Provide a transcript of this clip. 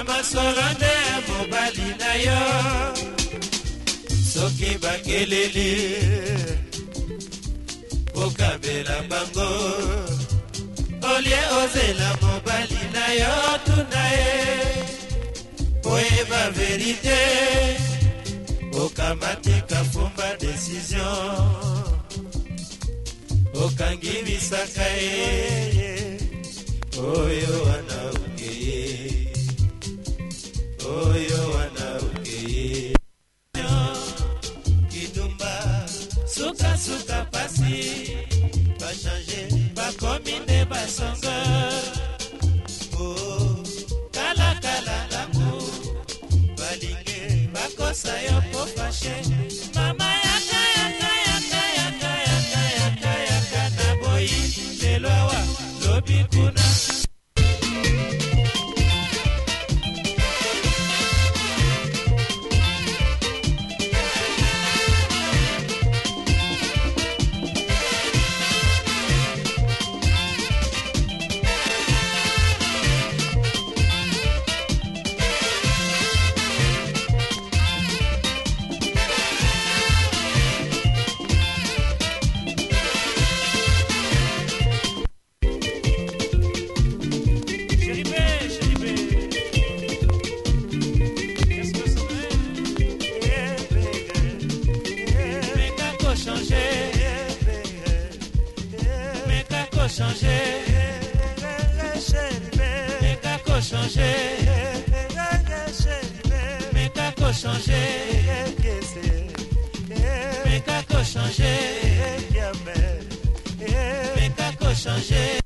Bamasolonde mobali na yo soki bakeleli okabela bango olie ozela mobali na yo tuna ye oyeba verite okamatika fumba decision okangi bisaka ye oyo wana ukeye oyo wana ukeye kidumba suka suka pasi ba changer ba komine ba songa oh kala kala l'amour balinge bakosa yo po fashe mama yaka yaka yaka yaka yaka yaka yaka na boyi leloa lobi kuna changer.